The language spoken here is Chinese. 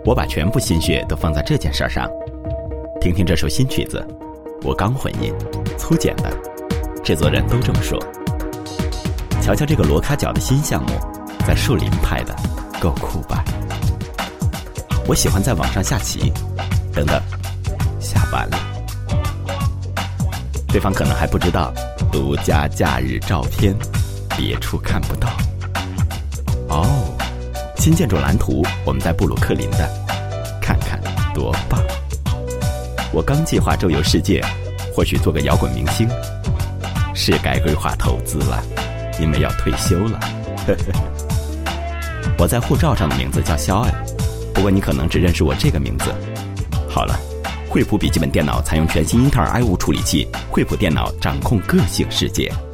我把全部心血都放在这件事上。听听这首新曲子，我刚混音，粗剪的，制作人都这么说。瞧瞧这个罗卡角的新项目，在树林拍的，够酷吧？我喜欢在网上下棋。等等，下班了。对方可能还不知道，独家假日照片，别处看不到。哦，新建筑蓝图，我们在布鲁克林的，看看多棒！我刚计划周游世界，或许做个摇滚明星，是该规划投资了，因为要退休了。我在护照上的名字叫肖恩，不过你可能只认识我这个名字。好了，惠普笔记本电脑采用全新英特尔 i5 处理器，惠普电脑掌控个性世界。